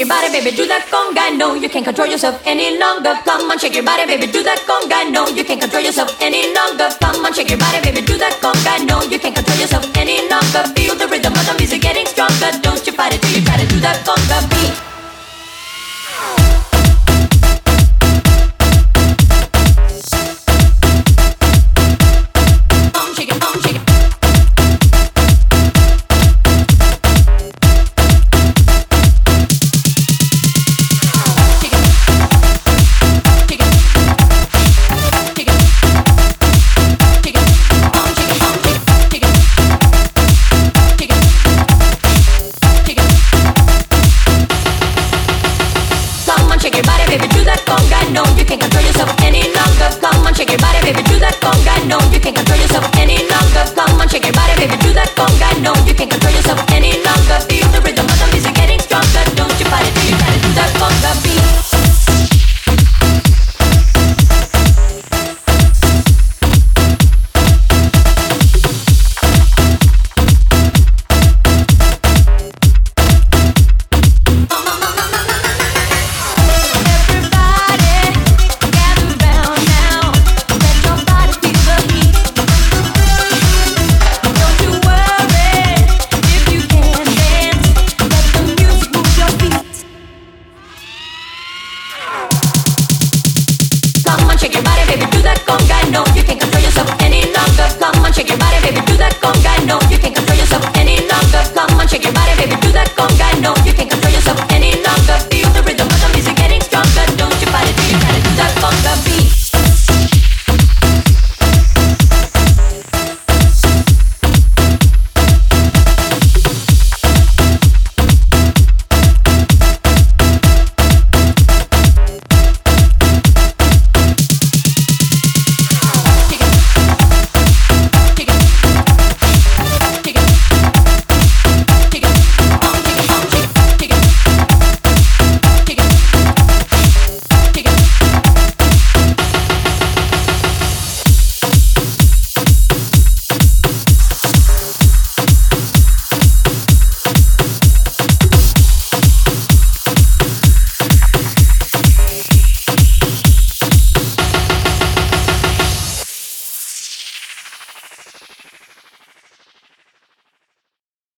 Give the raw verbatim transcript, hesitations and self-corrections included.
your body, baby, do that conga. No, you can't control yourself any longer. Come on, shake your body, baby, do that conga. No, you can't control yourself any longer. Come on, shake your body, baby, do that conga. No, you can't control yourself any longer. Feel the rhythm of the music getting stronger. Don't you fight it till you try to do that conga beat. No, you can't control yourself any longer. Come on, shake your body, baby, do that conga. No, you can't control yourself any longer. Come on, shake your body, baby, do that conga. No, you can't control yourself any longer.